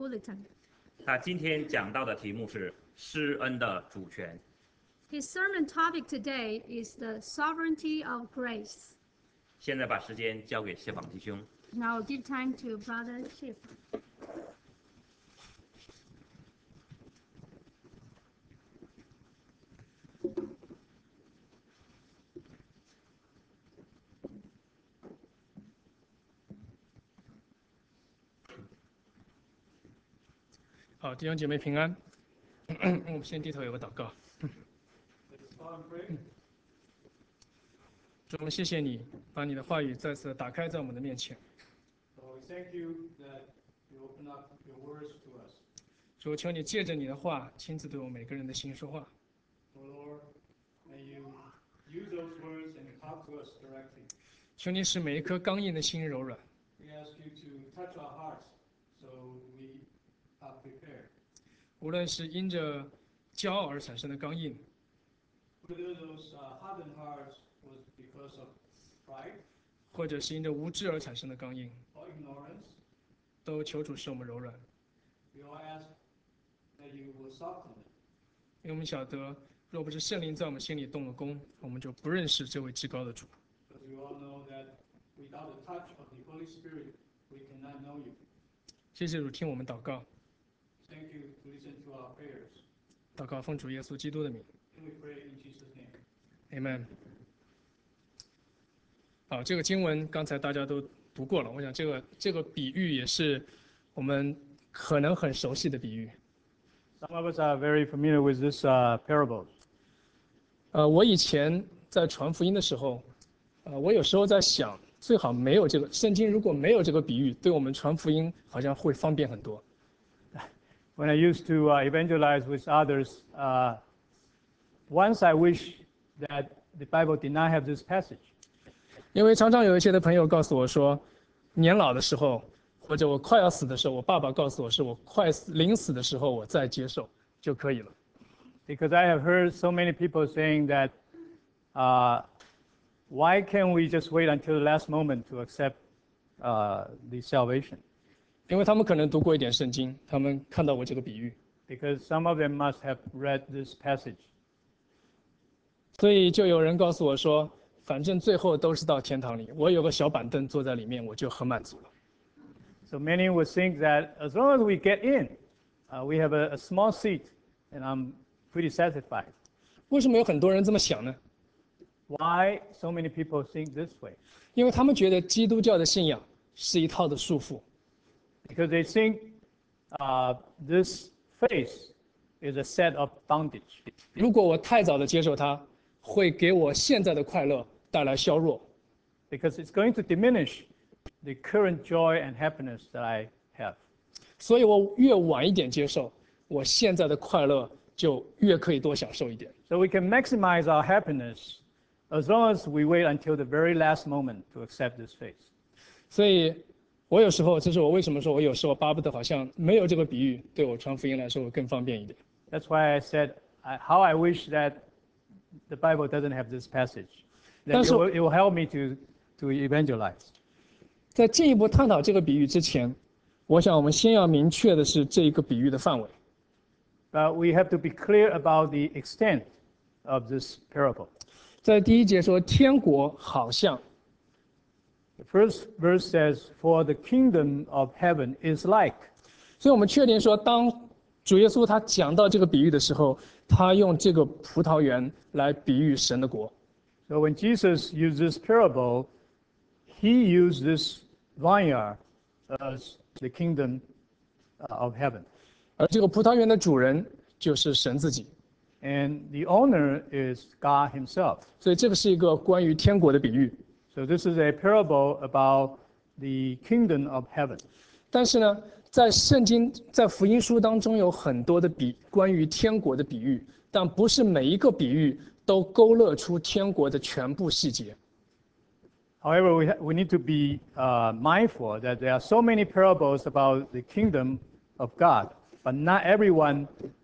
bulletin. 他今天讲到的题目是施恩的主权。 His sermon topic today is the sovereignty of grace. 现在把时间交给谢访弟兄。 Now I'll give time to Brother Schiff. 好，弟兄姐妹平安。我们先低头有个祷告。主，我们谢谢你，把你的话语再次打开在我们的面前。主，求你借着你的话，亲自对我们每个人的心说话。求你使每一颗刚硬的心柔软。无论是因着骄傲而产生的刚硬，或者是因着无知而产生的刚硬，都求主使我们柔软。因为我们晓得，若不是圣灵在我们心里动了工，我们就不认识这位至高的主。谢谢主，听我们祷告。祷告奉主耶稣基督的名。Amen。好，这个经文刚才大家都读过了，我想这个比喻也是我们可能很熟悉的比喻。 Some of us are very familiar with this parable. 我以前在传福音的时候，我有时候在想，最好没有这个圣经，如果没有这个比喻，对我们传福音好像会方便很多。 When I used to evangelize with others, once I wish that the Bible did not have this passage. 因为常常有一些的朋友告诉我说，年老的时候，或者我快要死的时候，我爸爸告诉我是我临死的时候我再接受就可以了。 Because I have heard so many people saying that, why can't we just wait until the last moment to accept the salvation? 因为他们可能读过一点圣经，他们看到我这个比喻。 Because some of them must have read this passage. 所以就有人告诉我说，反正最后都是到天堂里，我有个小板凳坐在里面，我就很满足了。 So many would think that as long as we get in, we have a small seat, and I'm pretty satisfied. 为什么有很多人这么想呢？ Why so many people think this way? 因为他们觉得基督教的信仰是一套的束缚。 Because they think this faith is a set of bondage. 如果我太早的接受它，会给我现在的快乐带来削弱。 Because it's going to diminish the current joy and happiness that I have. 所以我越晚一点接受，我现在的快乐就越可以多享受一点。 So we can maximize our happiness as long as we wait until the very last moment to accept this faith. 所以我有时候，这是我为什么说我有时候巴不得好像没有这个比喻，对我传福音来说会更方便一点。 That's why I said how I wish that the Bible doesn't have this passage. That it will help me to evangelize. 在进一步探讨这个比喻之前，我想我们先要明确的是这个比喻的范围。 But we have to be clear about the extent of this parable. 在第一节说，天国好像。 The first verse says, "For the kingdom of heaven is like." 所以我们确定说，当主耶稣他讲到这个比喻的时候，他用这个葡萄园来比喻神的国。 So when Jesus used this parable, he used this vineyard as the kingdom of heaven. 而这个葡萄园的主人就是神自己。 And the owner is God himself. 所以这个是一个关于天国的比喻。 So this is a parable about the kingdom of heaven. 但是呢，在圣经在福音书当中有很多的关于天国的比喻，但不是每一个比喻都勾勒出天国的全部细节。 However, we need to be mindful that there are so many parables about the kingdom of God, but not every one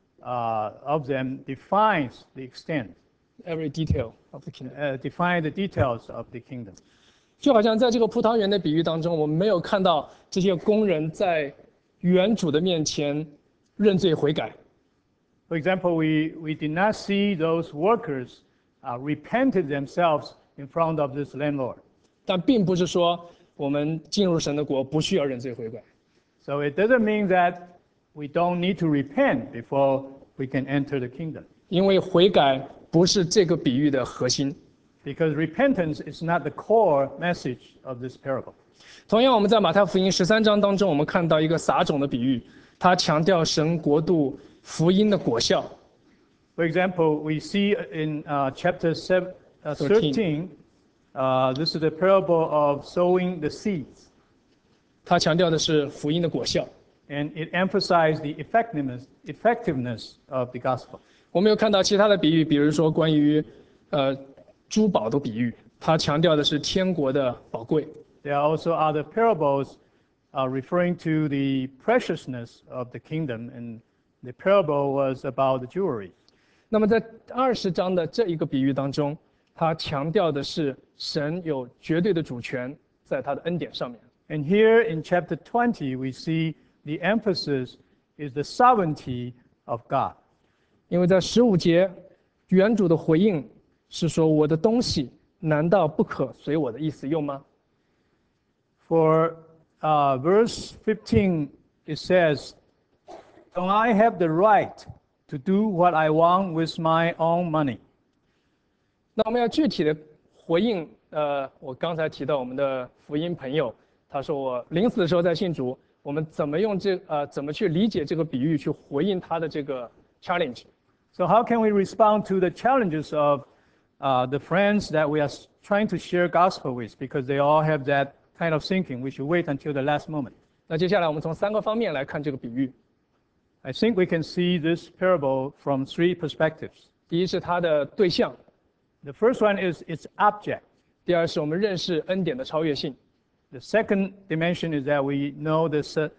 of them defines the extent. Every detail of the kingdom. Define the details of the kingdom. 就好像在这个葡萄园的比喻当中，我们没有看到这些工人在原主的面前认罪悔改。 For example, we did not see those workers repented themselves in front of this landlord. 但并不是说我们进入神的国不需要认罪悔改。 So it doesn't mean that we don't need to repent before we can enter the kingdom. 因为悔改不是这个比喻的核心。 Because repentance is not the core message of this parable. 同样，我们在马太福音13章当中，我们看到一个撒种的比喻，它强调神国度福音的果效。 For example, we see in chapter 13, this is the parable of sowing the seeds. 它强调的是福音的果效。 And it emphasized the effectiveness of the gospel. 我们有看到其他的比喻，比如说关于珠宝的比喻，它强调的是天国的宝贵。 There are also other parables referring to the preciousness of the kingdom, and the parable was about the jewelry. 那么在20章的这一个比喻当中，它强调的是神有绝对的主权在他的恩典上面。 And here in chapter 20, we see the emphasis is the sovereignty of God. 因为在15节，原主的回应是说：“我的东西难道不可随我的意思用吗？” For verse 15, it says, "Don't I have the right to do what I want with my own money?" 那我们要具体的回应，我刚才提到我们的福音朋友，他说我临死的时候在信主，我们怎么去理解这个比喻，去回应他的这个 challenge？ So how can we respond to the challenges of the friends that we are trying to share gospel with, because they all have that kind of thinking? We should wait until the last moment. 那接下来我们从3个方面来看这个比喻。 I think we can see this parable from 3 perspectives. 第一是它的对象， The first one is its object. 第二是我们认识恩典的超越性， The second dimension is that we know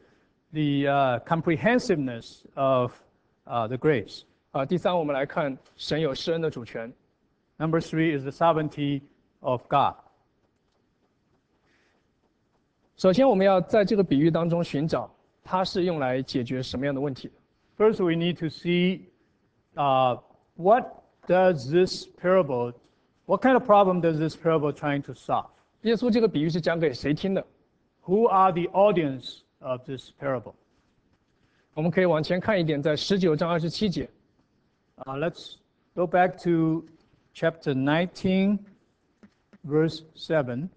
the comprehensiveness of the grace. 第三我们来看神有施恩的主权。 Number 3 is the sovereignty of God. 首先我们要在这个比喻当中寻找它是用来解决什么样的问题的。 First, we need to see what kind of problem does this parable trying to solve? 耶稣这个比喻是讲给谁听的？ Who are the audience of this parable? 我们可以往前看一点，在19章27节。 Let's go back to chapter 19, verse 27.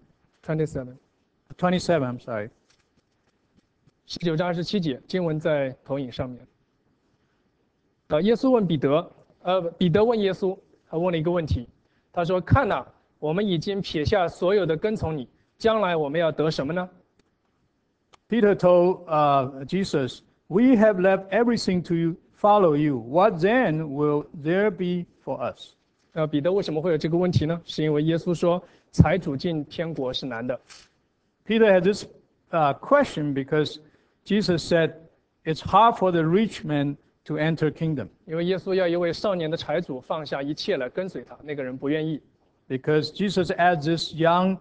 I'm sorry. 19章27节，经文在投影上面。耶稣问彼得，彼得问耶稣，他问了一个问题，他说：“看哪，我们已经撇下所有的跟从你，将来我们要得什么呢？” Peter told Jesus, "We have left everything to follow you. What then will there be for us?" 彼得为什么会有这个问题呢？是因为耶稣说，财主进天国是难的。 Peter had this question because Jesus said it's hard for the rich man to enter kingdom. 因为耶稣要一位少年的财主放下一切来跟随他，那个人不愿意。 Because Jesus asked this young,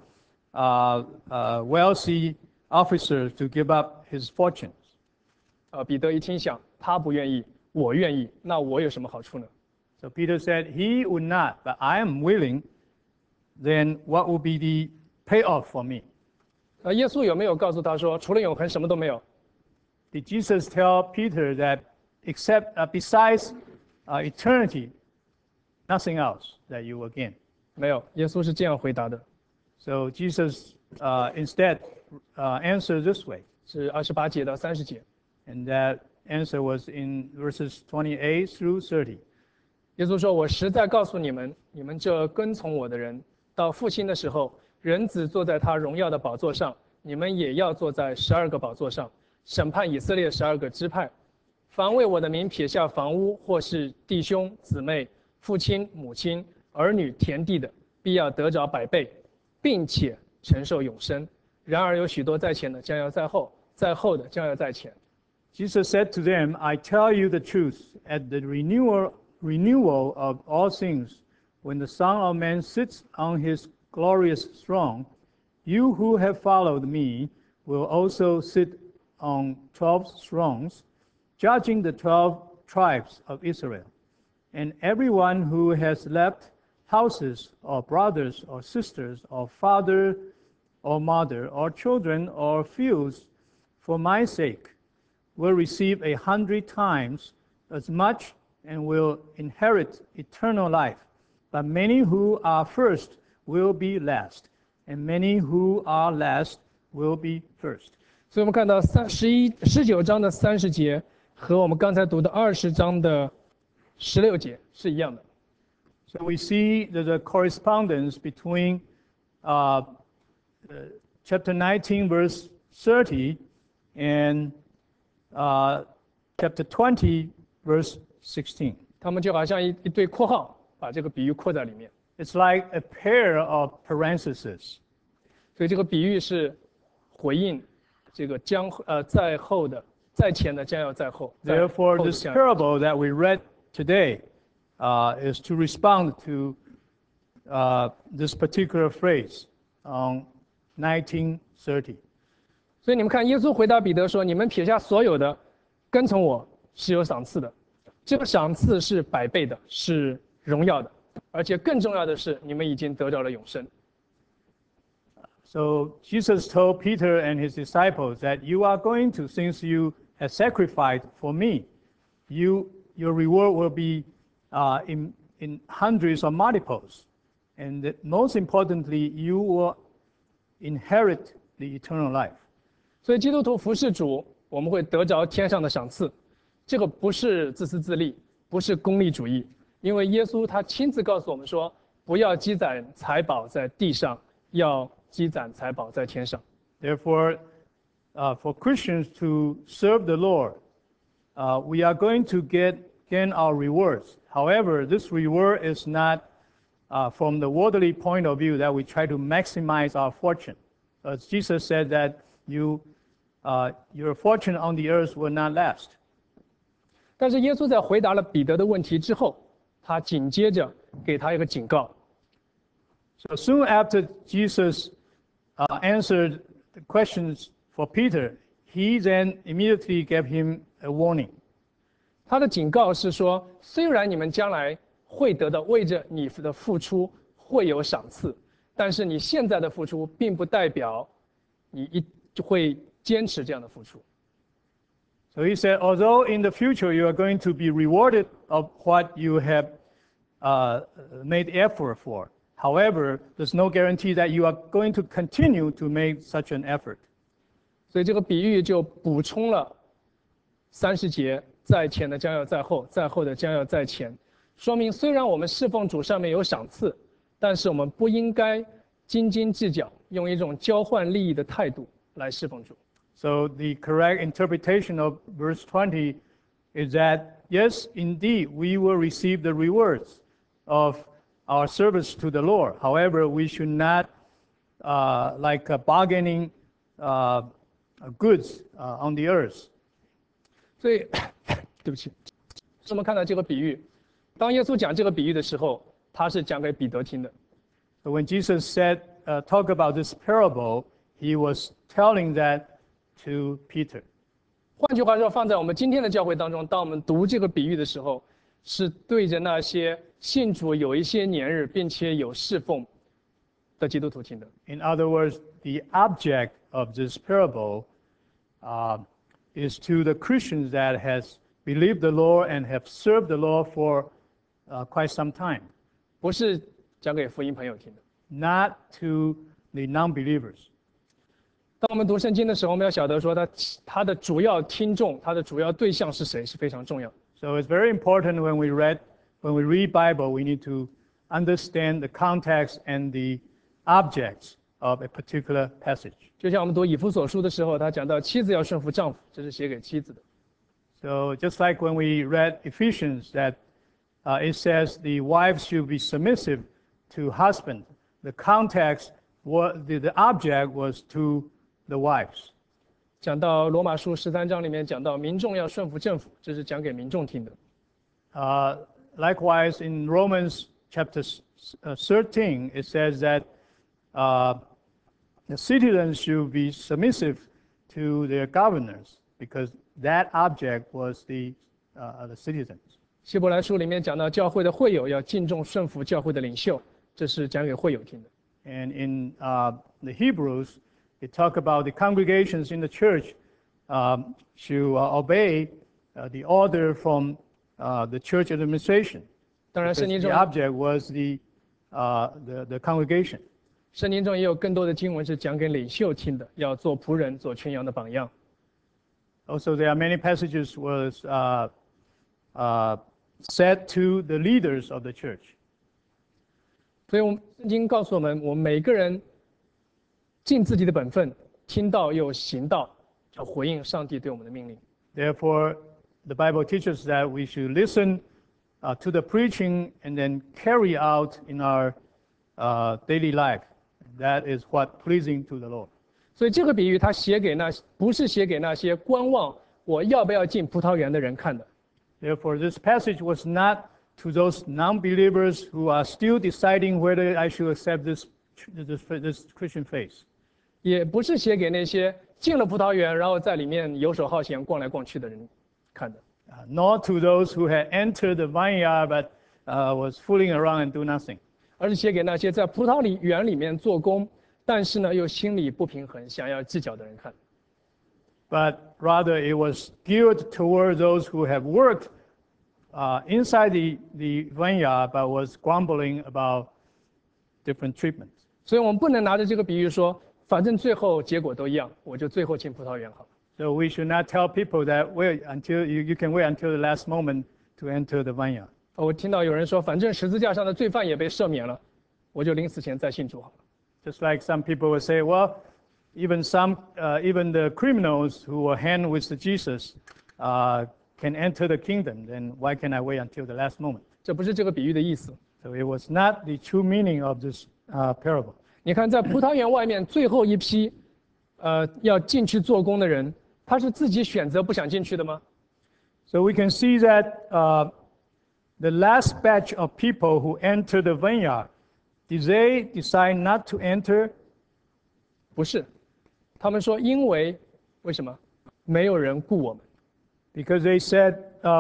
wealthy officer to give up his fortunes. 彼得一听想，他不愿意，我愿意，那我有什么好处呢？ So Peter said, "He would not, but I am willing. Then what will be the payoff for me?" 耶稣有没有告诉他说，除了永恒什么都没有？ Did Jesus tell Peter that besides eternity, nothing else that you will gain? 没有，耶稣是这样回答的， So Jesus instead answered this way. 是28节到30节。 And that answer was in verses 28 through 30. 耶稣说：“我实在告诉你们，你们这跟从我的人，到复兴的时候，人子坐在他荣耀的宝座上，你们也要坐在12个宝座上，审判以色列12个支派。凡为我的名撇下房屋，或是弟兄姊妹、父亲母亲、儿女、田地的，必要得着100倍，并且承受永生。然而有许多在前的，将要在后；在后的，将要在前。” Jesus said to them, "I tell you the truth, at the renewal of all things, when the Son of Man sits on his glorious throne, you who have followed me will also sit on 12 thrones, judging the 12 tribes of Israel. And everyone who has left houses or brothers or sisters or father or mother or children or fields for my sake will receive 100 times as much and will inherit eternal life. But many who are first will be last, and many who are last will be first. 所以我们看到19章的30节和我们刚才读的20章的16节是一样的。 So we see the correspondence between chapter 19, verse 30, and chapter 20, verse 16. 他们就好像一对括号，把这个比喻括在里面。 It's like a pair of parentheses. 所以这个比喻是回应这个在后的、在前的将要在后。 Therefore, 在后的 this 将要 parable that we read today is to respond to this particular phrase on 19:30. 所以你们看，耶稣回答彼得说：“你们撇下所有的，跟从我是有赏赐的。这个赏赐是百倍的，是荣耀的，而且更重要的是，你们已经得着了永生。” So Jesus told Peter and his disciples that you are going to, since you have sacrificed for me, your reward will be in hundreds or multiples. And that most importantly, you will inherit the eternal life. 所以基督徒服侍主，我们会得着天上的赏赐。这个不是自私自利，不是功利主义，因为耶稣他亲自告诉我们说，不要积攒财宝在地上，要积攒财宝在天上。 Therefore, for Christians to serve the Lord, we are going to gain our rewards. However, this reward is not from the worldly point of view that we try to maximize our fortune. As Jesus said that your fortune on the earth will not last. 但是耶稣在回答了彼得的问题之后，他紧接着给他一个警告。 So soon after Jesus answered the questions for Peter, he then immediately gave him a warning. 他的警告是说，虽然你们将来会得到为着你的付出会有赏赐，但是你现在的付出并不代表你会坚持这样的付出。 So he said, although in the future you are going to be rewarded of what you have made effort for, however, there's no guarantee that you are going to continue to make such an effort. 所以这个比喻就补充了30节，在前的将要在后，在后的将要在前，说明虽然我们侍奉主上面有赏赐，但是我们不应该斤斤计较，用一种交换利益的态度来侍奉主。 So the correct interpretation of verse 20 is that, yes, indeed, we will receive the rewards of our service to the Lord. However, we should not like bargaining goods on the earth. 所以，对不起，我们看到这个比喻，当耶稣讲这个比喻的时候，他是讲给彼得听的。 So when Jesus said, talk about this parable, he was telling that to Peter. 换句话说，放在我们今天的教会当中，当我们读这个比喻的时候，是对着那些信主有一些年日并且有侍奉的基督徒听的。 In other words, the object of this parable is to the Christians that has believed the Lord and have served the Lord for quite some time. 不是讲给福音朋友听的。 Not to the non-believers. 当我们读圣经的时候，我们要晓得说他的主要听众，他的主要对象是谁，是非常重要的。 So it's very important when we read Bible, we need to understand the context and the objects of a particular passage. 就像我们读以弗所书的时候，他讲到妻子要顺服丈夫，这是写给妻子的。 So just like when we read Ephesians, that it says the wives should be submissive to husband. The context, the object was to the wives. 讲到罗马书13章里面讲到民众要顺服政府，这是讲给民众听的。 Likewise, in Romans chapter 13, it says that the citizens should be submissive to their governors because that object was the citizens. 希伯来书里面讲到，教会的会友要敬重顺服教会的领袖，这是讲给会友听的。 And in the Hebrews, they talk about the congregations in the church to obey the order from the church administration. 当然，圣经 The 中 object was the congregation. 圣经中也有更多的经文是讲给领袖听的，要做仆人，做群羊的榜样。 Also, there are many passages was said to the leaders of the church. 所以，我们圣经告诉我们，我们每个人尽自己的本分，听到又行道，要回应上帝对我们的命令。 Therefore, the Bible teaches that we should listen to the preaching and then carry out in our daily life. That is what pleasing to the Lord. 所以这个比喻，他不是写给那些观望我要不要进葡萄园的人看的。 Therefore, this passage was not to those non-believers who are still deciding whether I should accept this Christian faith. 也不是写给那些进了葡萄园，然后在里面游手好闲、逛来逛去的人看的。 Nor to those who had entered the vineyard but was fooling around and do nothing. 而是写给那些在葡萄园里面做工，但是呢又心里不平衡、想要计较的人看。 But rather it was geared toward those who have worked inside the vineyard but was grumbling about different treatments. 所以我们不能拿着这个比喻说，反正最后结果都一样，我就最后进葡萄园好了。 So we should not tell people that wait until you can wait until the last moment to enter the vineyard. 我听到有人说，反正十字架上的罪犯也被赦免了，我就临死前再信主好了。 Just like some people will say, well, even the criminals who were hanged with Jesus can enter the kingdom. Then why can I wait until the last moment? 这不是这个比喻的意思。 So it was not the true meaning of this parable. 你看，在葡萄园外面最后一批，要进去做工的人，他是自己选择不想进去的吗？ So we can see that the last batch of people who entered the vineyard, did they decide not to enter? 不是，他们说为什么？没有人雇我们。 Because they said,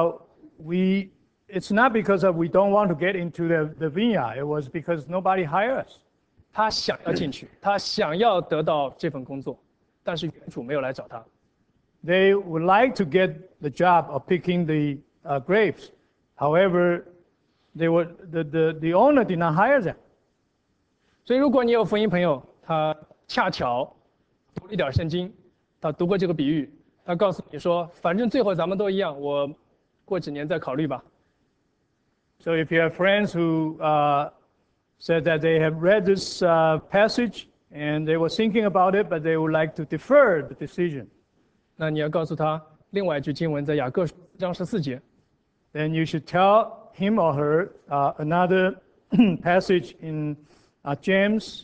it's not because we don't want to get into the vineyard. It was because nobody hired us. 他想要进去，他想要得到这份工作，但是园主没有来找他。 They would like to get the job of picking the grapes. However, the owner did not hire them. 所以，如果你有福音朋友，他恰巧读了一点圣经，他读过这个比喻，他告诉你说，反正最后咱们都一样，我过几年再考虑吧。 So if you have friends who said that they have read this passage and they were thinking about it, but they would like to defer the decision, 那你要告诉他，另外一句经文在雅各书4章14节， then you should tell him or her another passage in James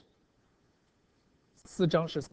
4章14。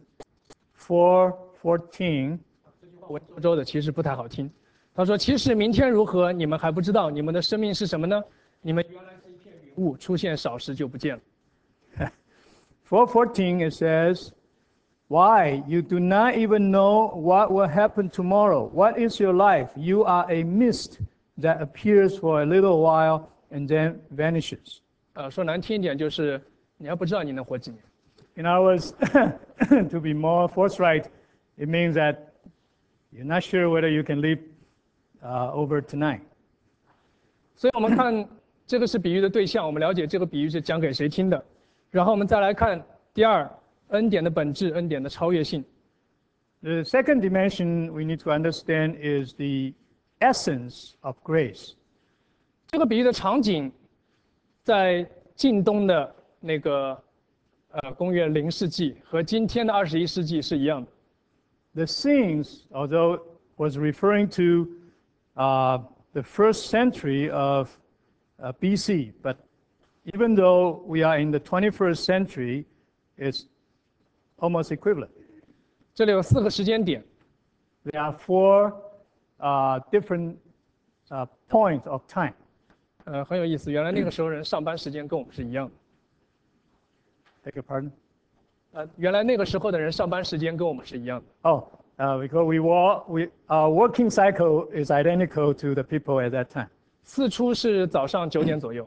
4:14. 文绉绉的，其实不太好听。他说：“其实明天如何，你们还不知道。你们的生命是什么呢？你们原来是一片云雾，出现少时就不见了。” 4:14 it says, "Why you do not even know what will happen tomorrow? What is your life? You are a mist that appears for a little while and then vanishes." 说难听一点，就是你还不知道你能活几年。 In other words, to be more forthright, it means that you're not sure whether you can live over tonight. 所以我们看这个是比喻的对象，我们了解这个比喻是讲给谁听的。然后我们再来看第二，恩典的本质，恩典的超越性。 The second dimension we need to understand is the essence of grace. 这个比喻的场景，在近东的那个公元0世纪和今天的21世纪是一样的。 The scenes, although was referring to the first century of BC, but even though we are in the 21st century, it's almost equivalent. 这里有4个时间点， There are 4 different points of time. 很有意思。原来那个时候人上班时间跟我们是一样的。 Beg your pardon? 原来那个时候的人上班时间跟我们是一样的。 Oh, because our working cycle is identical to the people at that time. 四出是早上9点左右，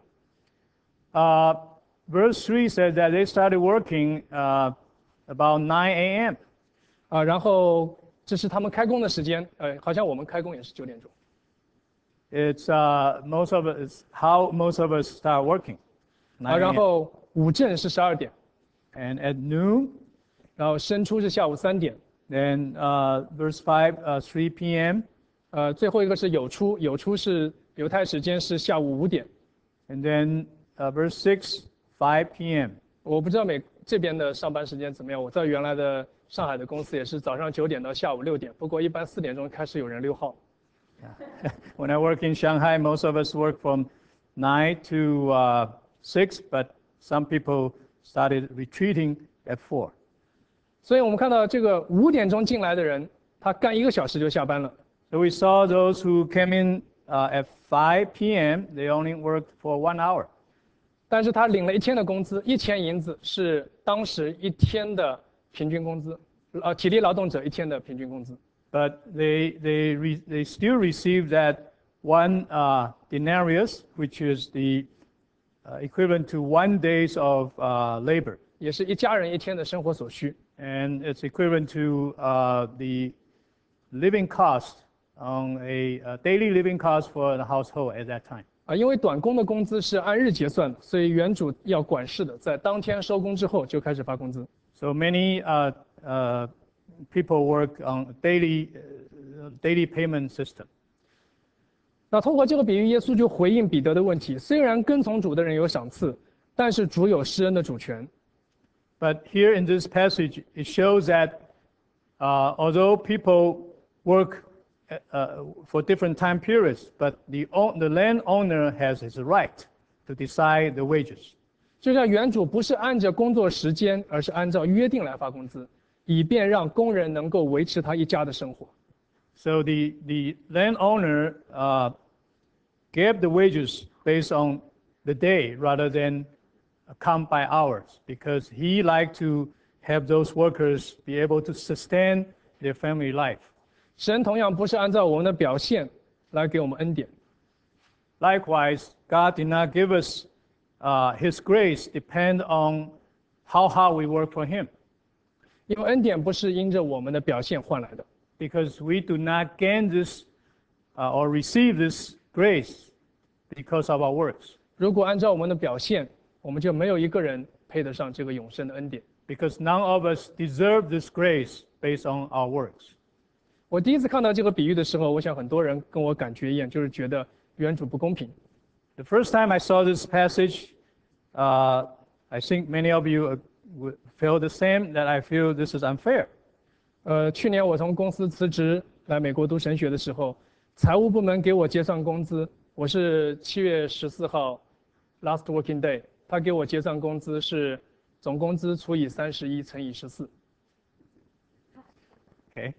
Verse 3 said that they started working about 9 a.m. 然后这是他们开工的时间，好像我们开工也是9点钟。 It's how most of us start working. 9 然 a.m. 后午正是12点， And at noon, 然后申出是下午3点， then verse 5, 3 p.m. 最后一个是酉出，酉出是犹太时间是下午5点。 And then verse 6, 5 p.m. 我不知道这边的上班时间怎么样。我在原来的上海的公司也是早上9点到下午6点，不过一般4点钟开始有人溜号。 When I work in Shanghai, most of us work from 9 to 6, but some people started retreating at 4. 所以我们看到这个5点钟进来的人，他干1个小时就下班了。 So we saw those who came in at 5 p.m., they only worked for 1 hour. 但是他领了1天的工资，1000银子是当时1天的平均工资，体力劳动者1天的平均工资。 But they still receive that 1 denarius, which is the equivalent to 1 days of labor. 也是一家人1天的生活所需。 And it's equivalent to the living cost on a daily living cost for the household at that time. 因为短工的工资是按日结算的，所以原主要管事的，在当天收工之后就开始发工资。 So many people work on daily payment system. 那通过这个比喻，耶稣就回应彼得的问题：虽然跟从主的人有赏赐，但是主有施恩的主权。 But here in this passage, it shows that although people work for different time periods, but the landowner has his right to decide the wages. 就像原主不是按照工作时间，而是按照约定来发工资，以便让工人能够维持他一家的生活。 So the landowner gave the wages based on the day rather than count by hours, because he liked to have those workers be able to sustain their family life. 神同样不是按照我们的表现来给我们恩典， Likewise, God did not give us His grace depend on how hard we work for Him, 因为恩典不是因着我们的表现换来的。 because we do not gain this or receive this grace because of our works. 如果按照我们的表现，我们就没有一个人配得上这个永生的恩典。 Because none of us deserve this grace based on our works. 我第一次看到这个比喻的时候，我想很多人跟我感觉一样，就是觉得原主不公平。 The first time I saw this passage, I think many of you feel the same, that I feel this is unfair. 去年我从公司辞职来美国读神学的时候，财务部门给我结算工资，我是7月14号 last working day， 他给我结算工资是总工资除以31乘以14。 Okay.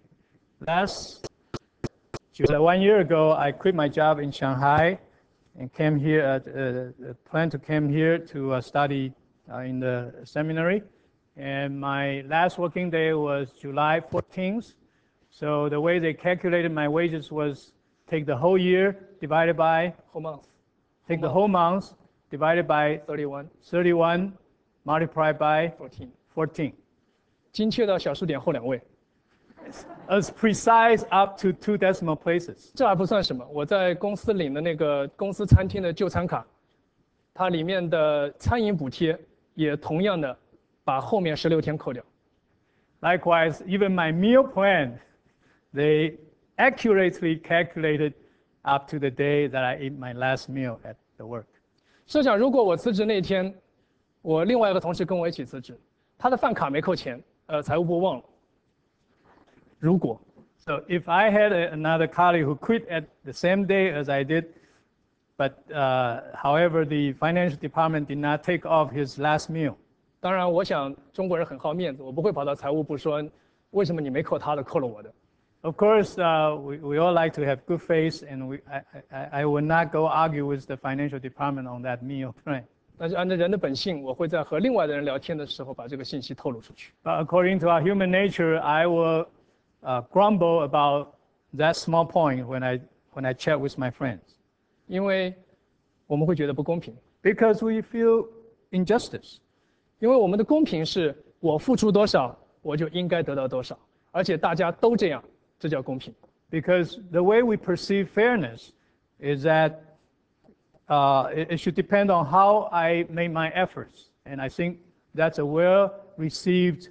Just 1 year ago, I quit my job in Shanghai and came here, planned to come here to study in the seminary. And my last working day was July 14th. So the way they calculated my wages was take the whole year divided by, whole month take the whole month divided by 31, multiplied by 14. 精确到小数点后2位。 As precise up to 2 decimal places. 这还不算什么，我在公司领的那个公司餐厅的就餐卡，它里面的餐饮补贴也同样的把后面16天扣掉。 Likewise, even my meal plan, they accurately calculated up to the day that I ate my last meal at the work. 设想如果我辞职那天，我另外一个同事跟我一起辞职，他的饭卡没扣钱，财务部忘了。如果 So if I had another colleague who quit at the same day as I did, but however, the financial department did not take off his last meal. 当然，我想中国人很好面子，我不会跑到财务部说，为什么你没扣他的，扣了我的。 Of course, we all like to have good faith, and I will not go argue with the financial department on that meal plan. 但是按照人的本性，我会在和另外的人聊天的时候把这个信息透露出去。 But according to our human nature, I will grumble about that small point when I chat with my friends. 因为我们会觉得不公平， Because we feel injustice. 因为我们的公平是我付出多少，我就应该得到多少，而且大家都这样，这叫公平。 Because the way we perceive fairness is that it should depend on how I make my efforts. And I think that's a well-received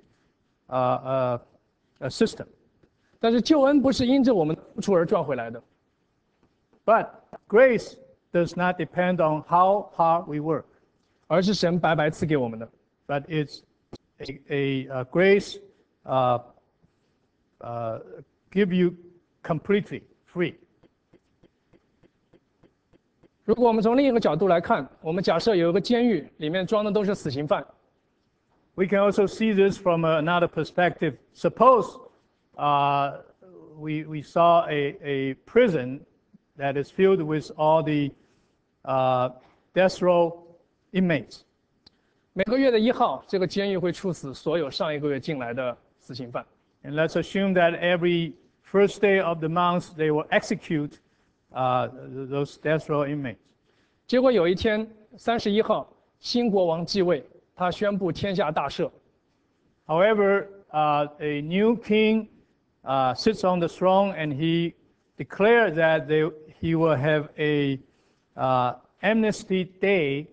system. 但是救恩不是因着我们的付出而赚回来的， But grace does not depend on how hard we work, 而是神白白赐给我们的。 but it's a grace give you completely free. 如果我们从另一个角度来看，我们假设有一个监狱，里面装的都是死刑犯， We can also see this from another perspective. Suppose we saw a prison that is filled with all the death row inmates. 每个月的1号，这个监狱会处死所有上一个月进来的死刑犯。 And let's assume that every first day of the month they will execute those death row inmates. 结果有一天31号，新国王继位，他宣布天下大赦。 However, a new king sits on the throne and he declared that he will have a amnesty day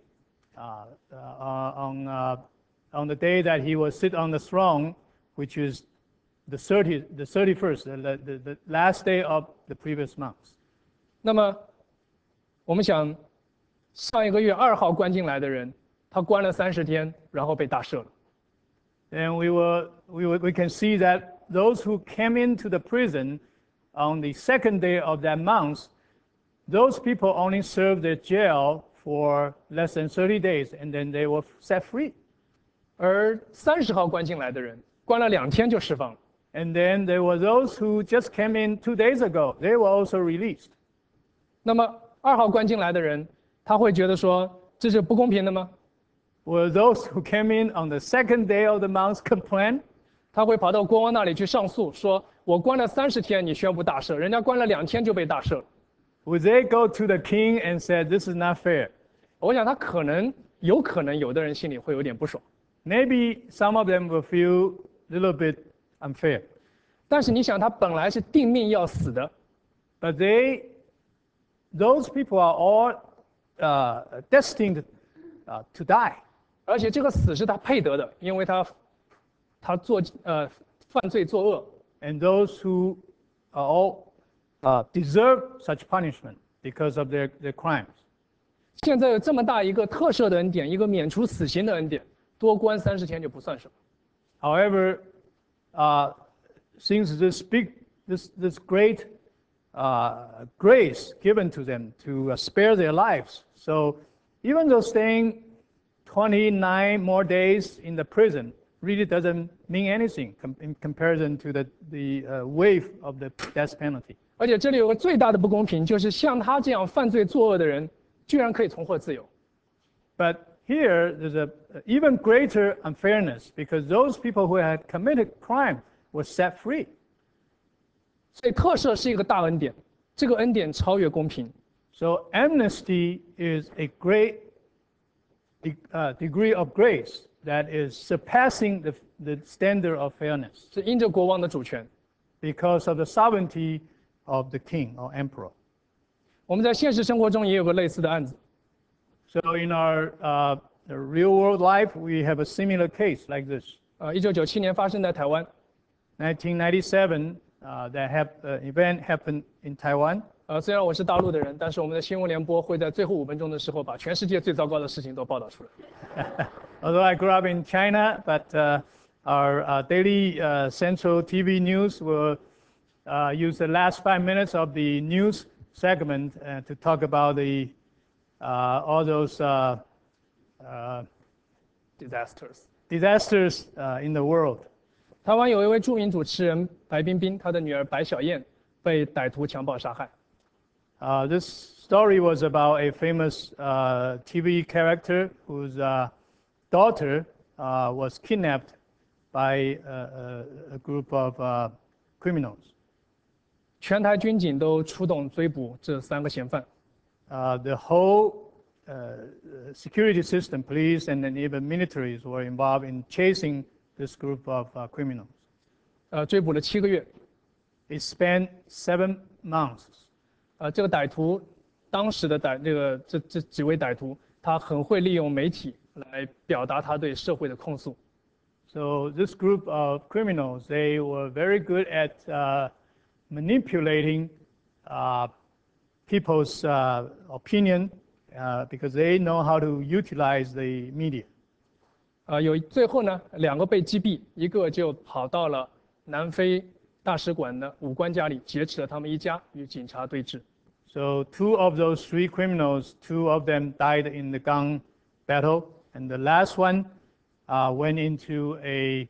on the day that he will sit on the throne, which is the 31st, the last day of the previous month. 那么，我们想，上一个月2号关进来的人，他关了30天，然后被大赦了。 Then we can see that those who came into the prison on the second day of that month, those people only served their jail for less than 30 days, and then they were set free. 而30号关进来的人，关了2天就释放了。 And then there were those who just came in 2 days ago. They were also released. 那么2号关进来的人，他会觉得说这是不公平的吗？ Will those who came in on the second day of the month complain? 他会跑到国王那里去上诉，说我关了30天，你宣布大赦，人家关了2天就被大赦了。 Would they go to the king and say, "This is not fair"? 我想他有可能有的人心里会有点不爽， Maybe some of them will feel a little bit unfair. 但是你想，他本来是定命要死的， But those people are all destined to die. 而且这个死是他配得的，因为他犯罪作恶。 And those who are all deserve such punishment because of their crimes. 现在有这么大一个特赦的恩典，一个免除死刑的恩典，多关30天就不算什么。 However, since this great grace given to them to spare their lives, so even though staying 29 more days in the prison really doesn't mean anything in comparison to the wave of the death penalty. 而且这里有个最大的不公平，就是像他这样犯罪作恶的人，居然可以重获自由。 But here, there's an even greater unfairness because those people who had committed crime were set free. 所以特赦是一个大恩典，这个恩典超越公平。 So amnesty is a great degree of grace that is surpassing the standard of fairness 是因着国王的主权。 because of the sovereignty of the king or emperor. 我们在现实生活中也有个类似的案子。 So in our real world life, we have a similar case like this. 1997年发生在台湾。 1997, that event happened in Taiwan. 虽然我是大陆的人，但是我们的新闻联播会在最后5分钟的时候把全世界最糟糕的事情都报道出来。 Although I grew up in China, but our daily central TV news will use the last 5 minutes of the news segment to talk about all those disasters in the world. 台湾有一位著名主持人白冰冰，她的女儿白小燕被歹徒强暴杀害。 This story was about a famous TV character whose daughter was kidnapped by a group of criminals. 全台军警都出动追捕这3个嫌犯。 The whole security system, police and then even militaries were involved in chasing this group of criminals. 追捕了7个月。 It spent 7 months. 这个歹徒，当时的这几位歹徒，他很会利用媒体来表达他对社会的控诉。 So this group of criminals, they were very good at manipulating people's opinion because they know how to utilize the media. 最后呢，2个被击毙，一个就跑到了南非大使馆的武官家里，劫持了他们一家，与警察对峙。 So 2 of those 3 criminals, 2 of them died in the gun battle, and the last one went into a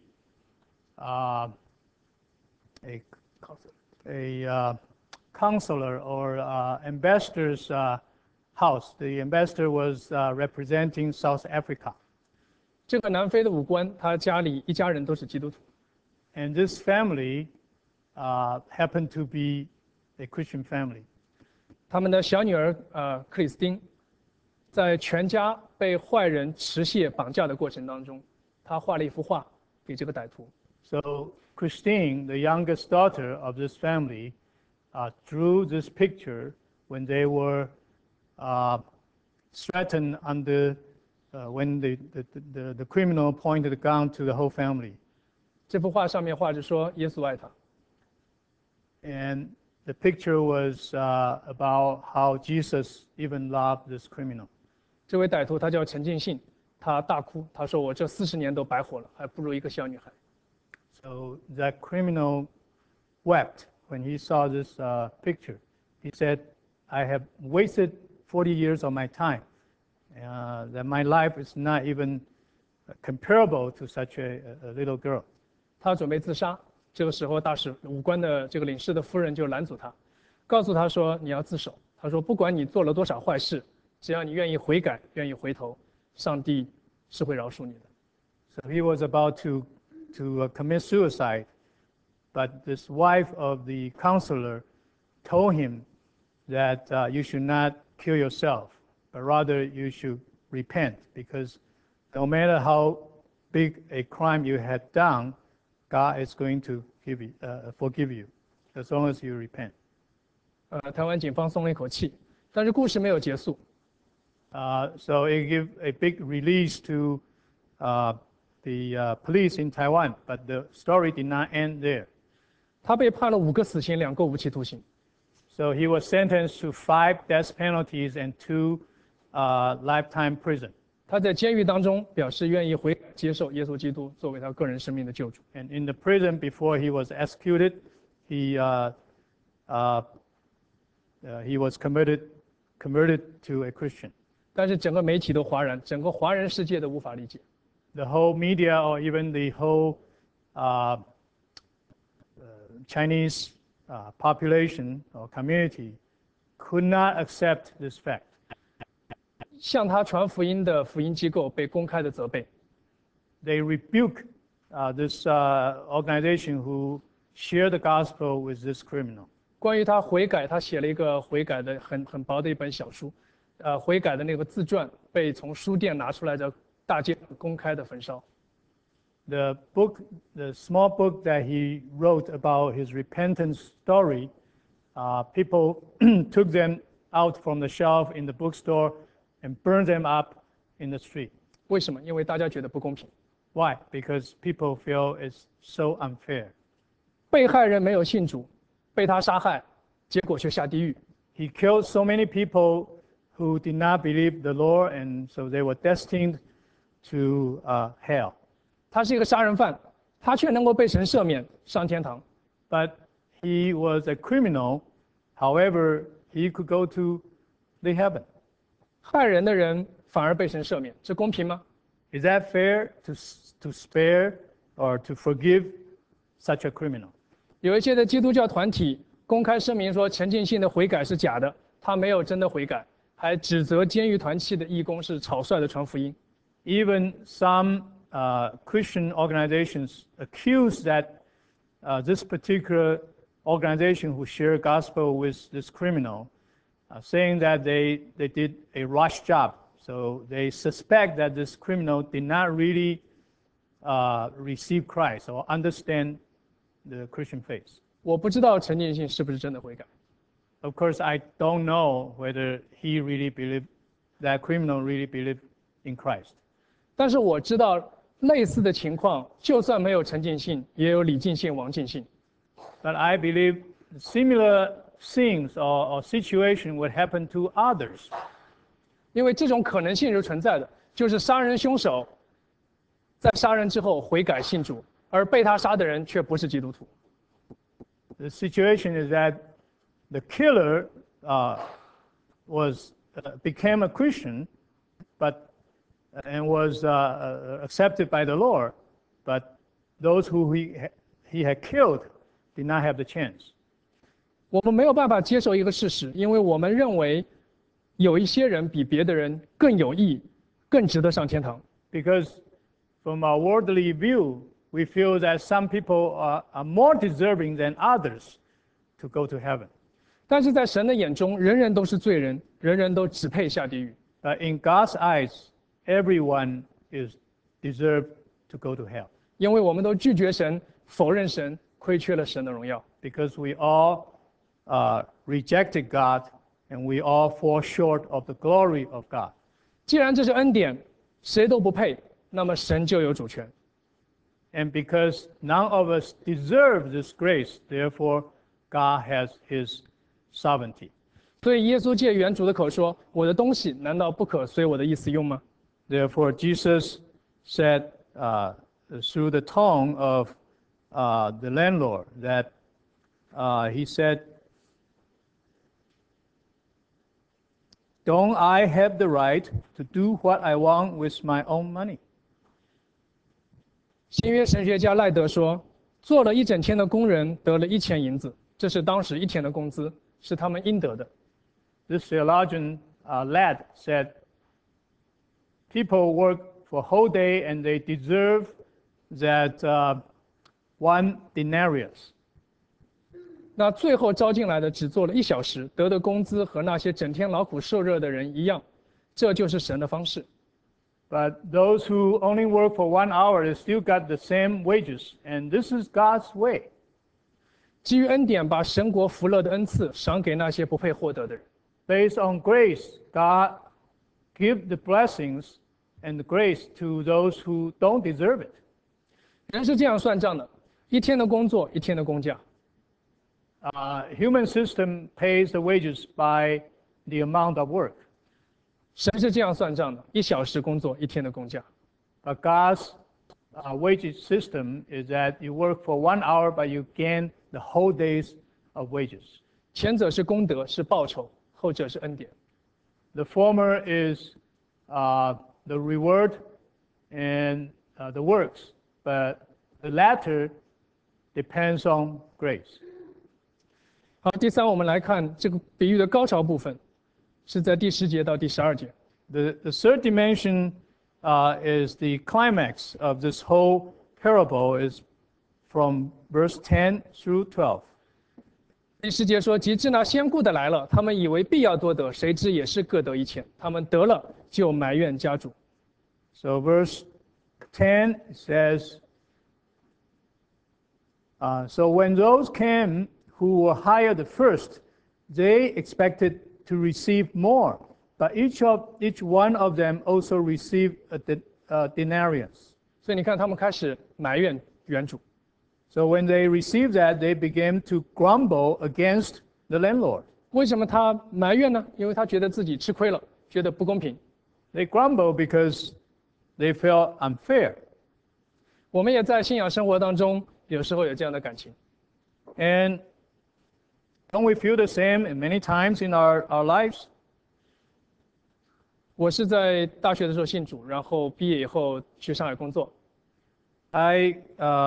consular or ambassador's house. The ambassador was representing South Africa. 这个南非的武官，他家里一家人都是基督徒。 And this family happened to be a Christian family. 他们的小女儿克里斯汀，在全家被坏人持械绑架的过程当中，她画了一幅画给这个歹徒。 So Christine, the youngest daughter of this family, drew this picture when they were threatened when the criminal pointed the gun to the whole family. 这幅画上面画着说耶稣爱他。 And the picture was about how Jesus even loved this criminal. 这位歹徒他叫陈进信，他大哭，他说我这40年都白活了，还不如一个小女孩。 So that criminal wept when he saw this picture. He said, I have wasted 40 years of my time, that my life is not even comparable to such a little girl. 他准备自杀，这个时候武官的这个领事的夫人就拦阻他，告诉他说你要自首。他说不管你做了多少坏事，只要你愿意悔改，愿意回头，上帝是会饶恕你的。 So he was about to commit suicide, but this wife of the counselor told him that you should not kill yourself, but rather you should repent, because no matter how big a crime you had done, God is going to forgive you as long as you repent. 台湾警方松了一口气，但是故事没有结束。 So it gave a big release to the police in Taiwan, but the story did not end there. 他被判了5个死刑，2个无期徒刑。 So he was sentenced to 5 death penalties and 2 lifetime prison. 他在监狱当中表示愿意悔改，接受耶稣基督作为他个人生命的救主。 And in the prison before he was executed, he was converted to a Christian. 但是整个媒体都哗然，整个华人世界都无法理解。 The whole media or even the whole Chinese population or community could not accept this fact. 向他传福音的福音机构被公开的责备。 They rebuke this organization who shared the gospel with this criminal. 关于他悔改，他写了一个悔改的很薄的一本小书，悔改的那个自传被从书店拿出来的大街公开的焚烧。 The small book that he wrote about his repentance story, people took them out from the shelf in the bookstore and burned them up in the street. 为什么？因为大家觉得不公平。 Why? Because people feel it's so unfair. 被害人没有信主，被他杀害，结果却下地狱。 He killed so many people who did not believe the Lord, and so they were destined to hell. 他是一个杀人犯，他却能够被神赦免，上天堂。 But he was a criminal. However, he could go to the heaven. 害人的人反而被神赦免，这公平吗？ Is that fair to spare or to forgive such a criminal? 有一些的基督教团体公开声明说陈进信的悔改是假的，他没有真的悔改，还指责监狱团契的义工是草率的传福音。 Even some Christian organizations accuse that this particular organization who shared gospel with this criminal, saying that they did a rush job. So they suspect that this criminal did not really receive Christ or understand the Christian faith. 我不知道陈进信是不是真的悔改， Of course, I don't know whether he really believed, that criminal really believed in Christ. 但是我知道类似的情况，就算没有陈进信，也有李进信、王进信。 But I believe similar things or situation would happen to others. 因为这种可能性是存在的，就是杀人凶手在杀人之后悔改信主，而被他杀的人却不是基督徒。 The situation is that the killer became a Christian, and was accepted by the Lord, but those who he had killed did not have the chance. 我们没有办法接受一个事实，因为我们认为有一些人比别的人更有义，更值得上天堂。 Because from our worldly view, we feel that some people are more deserving than others to go to heaven. 但是在神的眼中，人人都是罪人，人人都只配下地狱。 But in God's eyes, everyone is deserved to go to hell. 因为我们都拒绝神，否认神，亏缺了神的荣耀。 Because we all rejected God, and we all fall short of the glory of God. 既然这是恩典，谁都不配，那么神就有主权。 And because none of us deserve this grace, therefore God has his sovereignty. 所以耶稣借原主的口说：“我的东西难道不可随我的意思用吗？” Therefore Jesus said through the tongue of the landlord that he said, "Don't I have the right to do what I want with my own money?" 新约神学家赖德说：“做了一整天的工人得了1000银子，这是当时一天的工资，是他们应得的。” This theologian Ladd said, "People work for a whole day and they deserve that 1 denarius." 那最后招进来的只做了1小时，得的工资和那些整天劳苦受热的人一样，这就是神的方式。 But those who only work for 1 hour, they still got the same wages, and this is God's way. 基于恩典，把神国福乐的恩赐赏给那些不配获得的人。 Based on grace, God give the blessings and the grace to those who don't deserve it. 人是这样算账的：一天的工作，一天的工价。 Human system pays the wages by the amount of work. 神是这样算账的：1小时工作，1天的工价。 But God's wages system is that you work for 1 hour, but you gain the whole days of wages. 前者是功德，是报酬；后者是恩典。 The former is the reward and the works, but the latter depends on grace. 好，第三，我们来看这个比喻的高潮部分，是在第10节到第12节。 The third dimension is the climax of this whole parable is from verse 10 through 12. 第10节说：“及至那先雇的来了，他们以为必要多得，谁知也是各得1000。他们得了，就埋怨家主。” So verse 10 says, "So when those came who were hired first, they expected to receive more, but each one of them also received a denarius." 所以你看，他们开始埋怨原主。 So when they received that, they began to grumble against the landlord. 为什么他埋怨呢？因为他觉得自己吃亏了，觉得不公平。 They grumble because they felt unfair. 我们也在信仰生活当中，有时候有这样的感情。 And don't we feel the same many times in our lives? 我是在大学的时候信主，然后毕业以后去上海工作。 I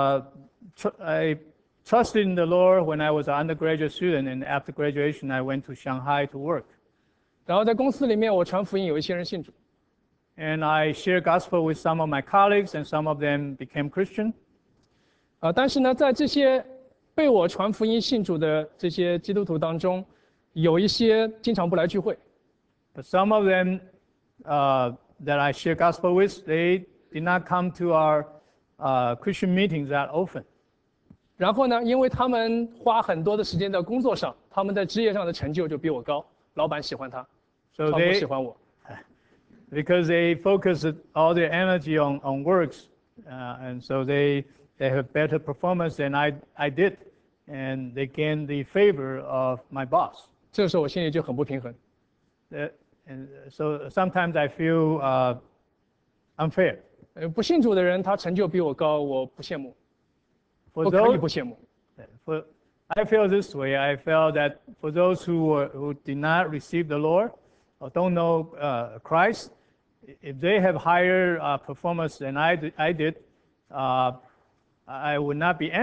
trusted in the Lord when I was an undergraduate student, and after graduation, I went to Shanghai to work. 然后在公司里面，我传福音，有一些人信主。 And I shared gospel with some of my colleagues, and some of them became Christian. 但是呢，在这些被我传福音信主的这些基督徒当中，有一些经常不来聚会， But some of them that I share gospel with, they did not come to our Christian meetings that often. 然后呢，因为他们花很多的时间在工作上，他们在职业上的成就就比我高，老板喜欢他， So 超不喜欢我。 because they focus all their energy on works, and so they have better performance than I did, and they gain the favor of my boss. 这个时候我心里就很不平衡。 And so sometimes I feel unfair. 不信主的人他成就比我高，我不羡慕， For 我可以 those, 不羡慕。 I feel this way. I felt that for those who did not receive the Lord or don't know Christ, if they have higher performance than I did, I would not be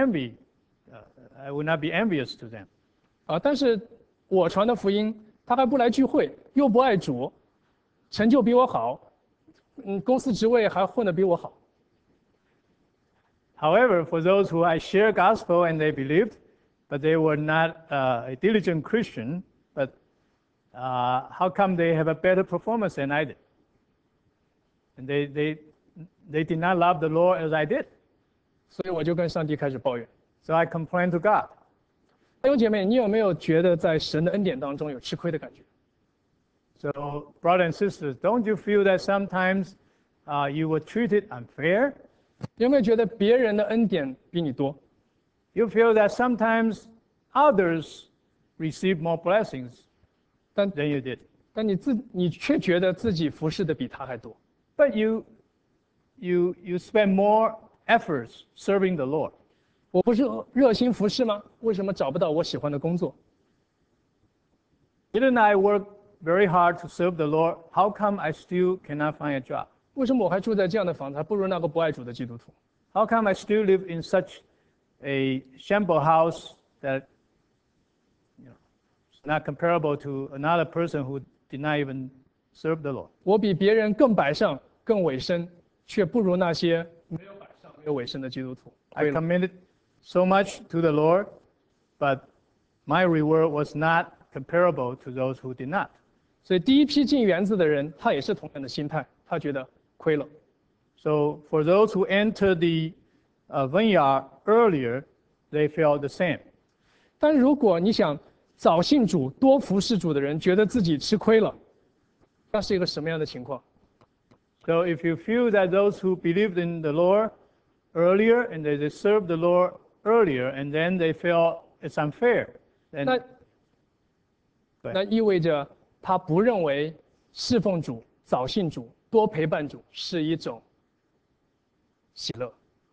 I would not be envious to them. 但是我传的福音，他还不来聚会，又不爱主，成就比我好，公司职位还混得比我好。 However, for those who I share gospel and they believed, but they were not a diligent Christian, but how come they have a better performance than I did? And they did not love the Lord as I did. 所以我就跟上帝开始抱怨。 So I complained to God. 弟兄姐妹，你有没有觉得在神的恩典当中有吃亏的感觉？ So, brothers and sisters, don't you feel that sometimes you were treated unfair? 有没有觉得别人的恩典比你多？ You feel that sometimes others receive more blessings 但 than you did. 但你却觉得自己服侍的比他还多。 But you spend more efforts serving the Lord. 我不是热心服侍吗？为什么找不到我喜欢的工作？ Didn't I work very hard to serve the Lord? How come I still cannot find a job? 为什么我还住在这样的房子，还不如那个不爱主的基督徒？ How come I still live in such a shamble house that is not comparable to another person who did not even serve the Lord? 我比别人更摆上、更委身，却不如那些没有摆上、没有委身的基督徒。 I committed so much to the Lord, but my reward was not comparable to those who did not. 所以第一批进园子的人，他也是同样的心态，他觉得亏了。 So for those who entered the vineyard earlier, they felt the same. 但如果你想早信主、多服侍主的人，觉得自己吃亏了，那是一个什么样的情况？ So if you feel that those who believed in the Lord earlier and they served the Lord earlier, and then they feel it's unfair, then 那意味着他不认为侍奉主、早信主、多陪伴主是一种喜乐。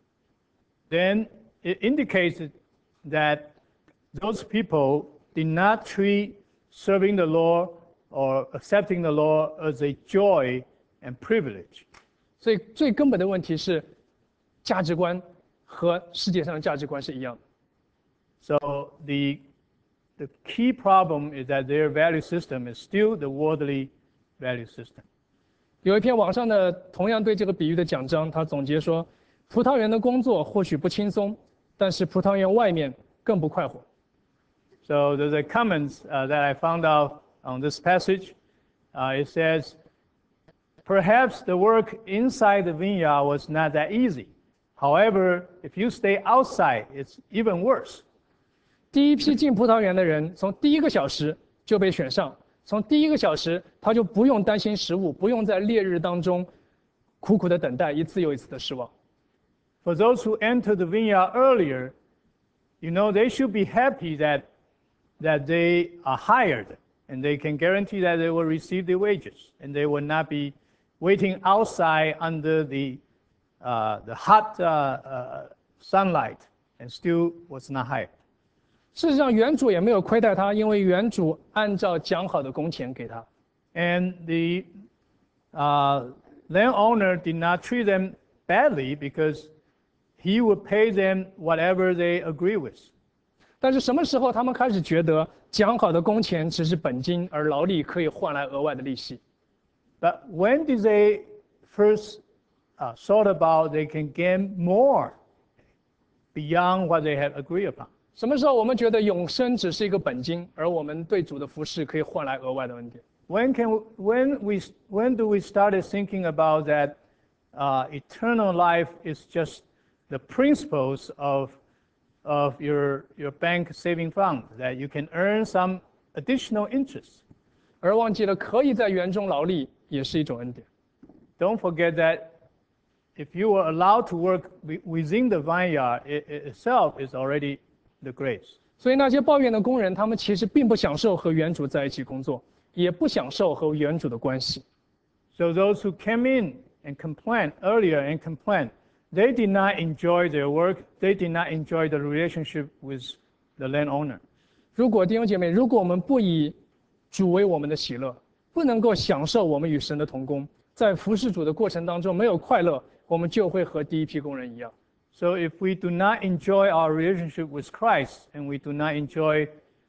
then it indicates that those people did not treat serving the Lord or accepting the Lord as a joy and privilege. 所以最根本的问题是，价值观和世界上的价值观是一样的。 So the key problem is that their value system is still the worldly value system. 有一篇网上的同样对这个比喻的讲章，他总结说，葡萄园的工作或许不轻松，但是葡萄园外面更不快活。 So there's a comments that I found out on this passage. It says, perhaps the work inside the vineyard was not that easy. However, if you stay outside, it's even worse. 第一批进葡萄园的人，从第一个小时就被选上，从第一个小时他就不用担心食物，不用在烈日当中苦苦的等待，一次又一次的失望。 For those who entered the vineyard earlier, they should be happy that they are hired and they can guarantee that they will receive the wages and they will not be waiting outside under the hot sunlight and still was not hired. 事实上，园主也没有亏待他，因为园主按照讲好的工钱给他。 And the landowner did not treat them badly because he would pay them whatever they agree with. 但是什么时候他们开始觉得讲好的工钱只是本金，而劳力可以换来额外的利息？ But when did they first thought about they can gain more beyond what they had agreed upon? 什么时候我们觉得永生只是一个本金，而我们对主的服侍可以换来额外的恩典？ When do we start thinking about that eternal life is just the principles of your bank saving fund, that you can earn some additional interest? 而忘记了可以在园中劳力也是一种恩典。 Don't forget that if you were allowed to work within the vineyard, it itself is already the grace. 所以那些抱怨的工人，他们其实并不享受和园主在一起工作，也不享受和园主的关系。 So those who came in and complained earlier and complained, they did not enjoy their work. They did not enjoy the relationship with the landowner. 如果弟兄姐妹，如果我们不以主为我们的喜乐，不能够享受我们与神的同工，在服侍主的过程当中没有快乐，我们就会和第一批工人一样。 So if we do not enjoy our relationship with Christ and we do not enjoy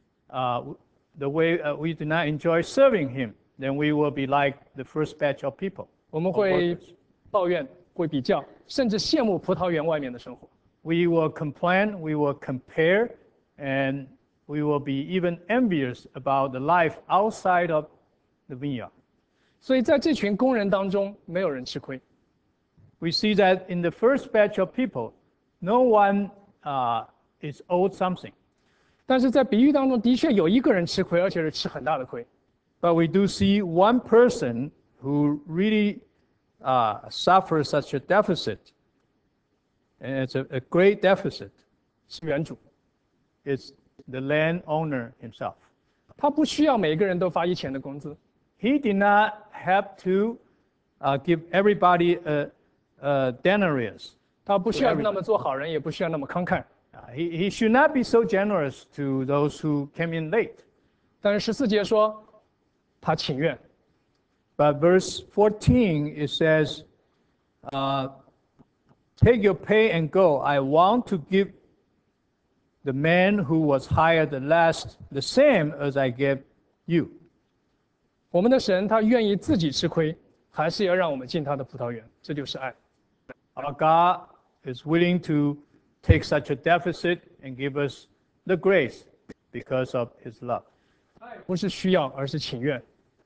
the way we do not enjoy serving Him, then we will be like the first batch of people. 我们会抱怨，会比较，甚至羡慕葡萄园外面的生活。 We will complain, we will compare, and we will be even envious about the life outside of the vineyard. 所以在这群工人当中，没有人吃亏。 We see that in the first batch of people, no one is owed something. 但是在比喻当中，的确有一个人吃亏，而且是吃很大的亏。 But we do see one person who really suffers such a deficit, and it's a great deficit. 是园主， It's the landowner himself. 他不需要每个人都发1钱的工资， He did not have to give everybody a denarius. 他不需要那么做好人，也不需要那么慷慨。 He should not be so generous to those who came in late. 但是14节说，他情愿。 But verse 14, it says, take your pay and go. I want to give the man who was hired the last the same as I gave you. 我们的神他愿意自己吃亏，还是要让我们进他的葡萄园，这就是爱。 Our God is willing to take such a deficit and give us the grace because of His love. 不是需要，而是情愿。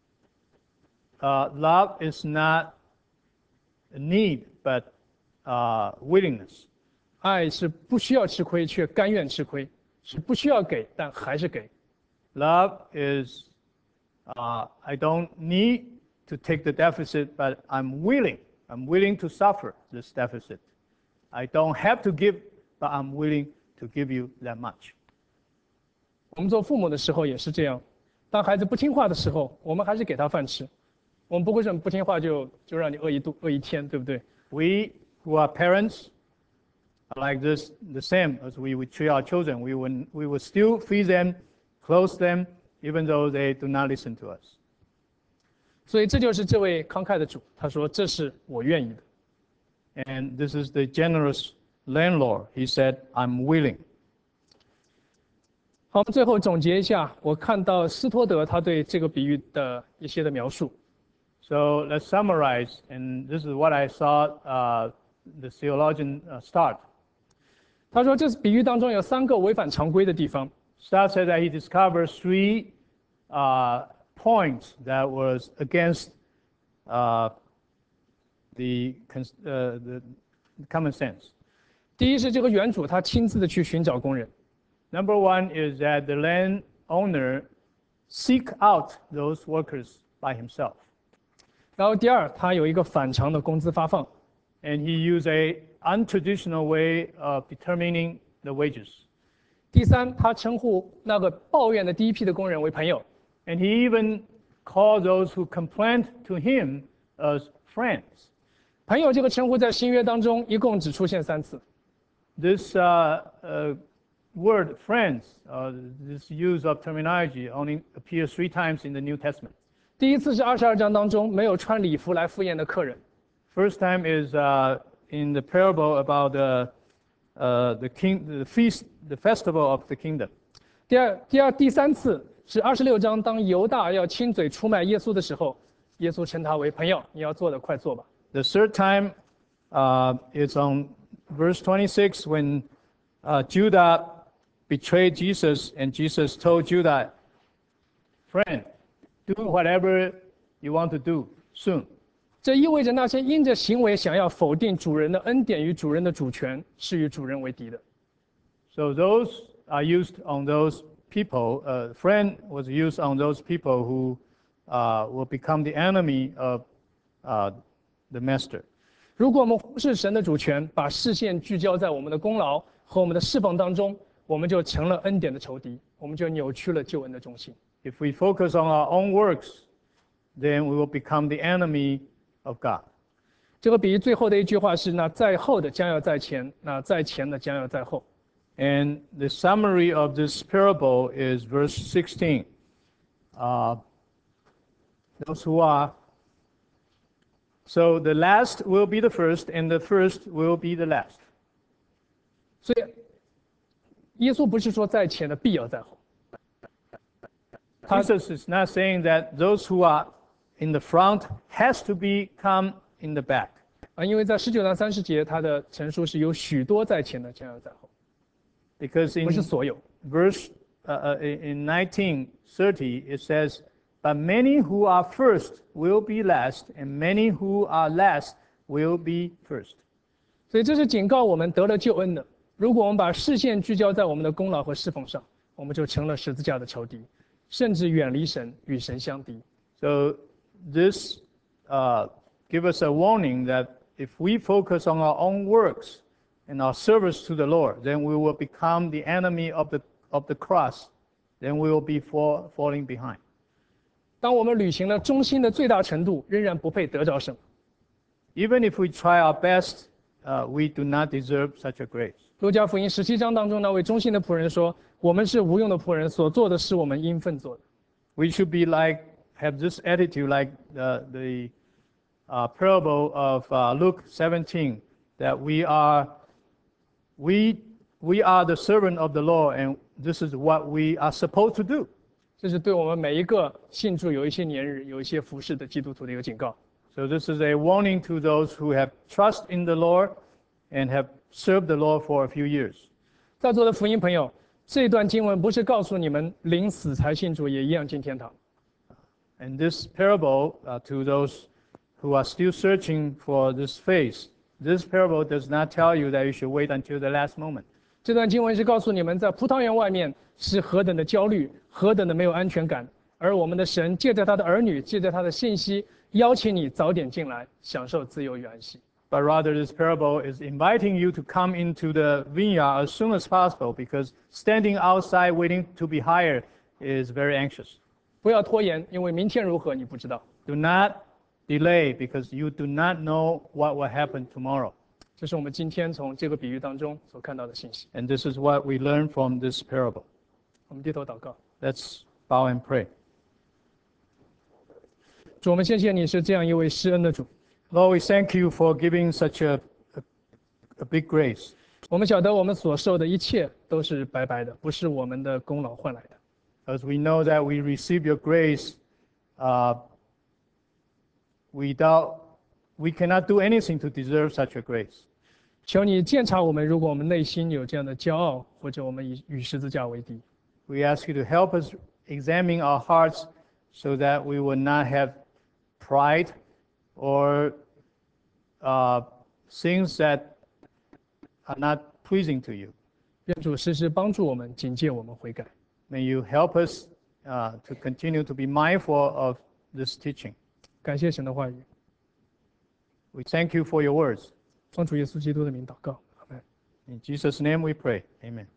Love is not a need, but willingness. 爱是不需要吃亏，却甘愿吃亏；是不需要给，但还是给。 Love is, I don't need to take the deficit, but I'm willing. I'm willing to suffer this deficit. I don't have to give, but I'm willing to give you that much. 我们做父母的时候也是这样，当孩子不听话的时候，我们还是给他饭吃。我们不会说不听话就让你饿一天，对不对？ We who are parents are like this, the same as we would treat our children. We will still feed them, clothe them, even though they do not listen to us. 所以这就是这位慷慨的主，他说：“这是我愿意的。” And this is the generous landlord. He said, I'm willing. 好，我们最后总结一下，我看到斯托德他对这个比喻的一些的描述。 So let's summarize, and this is what I saw the theologian start. 他说，这比喻当中有3个违反常规的地方。 Stott said that he discovered 3 points that was against the common sense. 第一是这个园主他亲自的去寻找工人， Number 1 is that the landowner seek out those workers by himself. 然后第二他有一个反常的工资发放， And he used a untraditional way of determining the wages. 第三他称呼那个抱怨的第一批的工人为朋友， And he even called those who complained to him as friends. 朋友这个称呼在新约当中一共只出现3次。 This word, friends, this use of terminology only appears 3 times in the New Testament. 第一次是22章当中没有穿礼服来赴宴的客人， First time is in the parable about the feast, the festival of the kingdom. 第三次是26章，当犹大要亲嘴出卖耶稣的时候，耶稣称他为朋友，你要做的快做吧。 The third time is on verse 26 when Judah betrayed Jesus, and Jesus told Judas, "Friend, do whatever you want to do soon." 这意味着那些因着行为想要否定主人的恩典与主人的主权，是与主人为敌的。 So those are used on those people. Friend was used on those people who will become the enemy of the master. 如果我们忽视神的主权，把视线聚焦在我们的功劳和我们的侍奉当中，我们就成了恩典的仇敌，我们就扭曲了救恩的中心。 If we focus on our own works, then we will become the enemy of God. 这个比喻最后的一句话是：那在后的将要在前，那在前的将要在后。 And the summary of this parable is verse 16. Those who are So the last will be the first, and the first will be the last. 所以，耶稣不是说在前的必要在后。 Jesus is not saying that those who are in the front has to become in the back. 因为在19章30节，他的陈述是有许多在前的将要在后， Because 不是 in 所有。 verse in 19:30 it says, "But many who are first will be last, and many who are last will be first." 所以这是警告我们得了救恩的。如果我们把视线聚焦在我们的功劳和侍奉上，我们就成了十字架的仇敌，甚至远离神，与神相敌。 So this give us a warning that if we focus on our own works and our service to the Lord, then we will become the enemy of the cross. Then we will be falling behind. 当我们履行了忠心的最大程度，仍然不配得着什么。 Even if we try our best, we do not deserve such a grace. 路加福音17章当中那位忠心的仆人说：“我们是无用的仆人，所做的是我们应份做的。” We should be have this attitude like the parable of Luke 17, that we are the servant of the Lord, and this is what we are supposed to do. 这是对我们每一个信主有一些年日、有一些服侍的基督徒的一个警告。 So this is a warning to those who have trust in the Lord and have served the Lord for a few years. 在座的福音朋友，这段经文不是告诉你们临死才信主也一样进天堂。 And this parable to those who are still searching for this faith, this parable does not tell you that you should wait until the last moment. 这段经文是告诉你们，在葡萄园外面是何等的焦虑，何等的没有安全感，而我们的神借着他的儿女，借着他的信息，邀请你早点进来，享受自由与安息。 But rather, this parable is inviting you to come into the vineyard as soon as possible, because standing outside waiting to be hired is very anxious. 不要拖延，因为明天如何你不知道。 Do not delay, because you do not know what will happen tomorrow. 这是我们今天从这个比喻当中所看到的信息。 And this is what we learn from this parable. 我们低头祷告。 Let's bow and pray. 主，我们谢谢你是这样一位施恩的主。 Lord, we thank you for giving such a big grace. 我们晓得我们所受的一切都是白白的，不是我们的功劳换来的。 As we know that we receive your grace, we cannot do anything to deserve such a grace. 求你鉴察我们，如果我们内心有这样的骄傲，或者我们与十字架为敌。 We ask you to help us examine our hearts so that we will not have pride or things that are not pleasing to you. 愿主时时帮助我们，警戒我们悔改。 May you help us to continue to be mindful of this teaching. 感谢神的话语， We thank you for your words. 奉主耶稣基督的名祷告，阿门。 In Jesus' name we pray. Amen.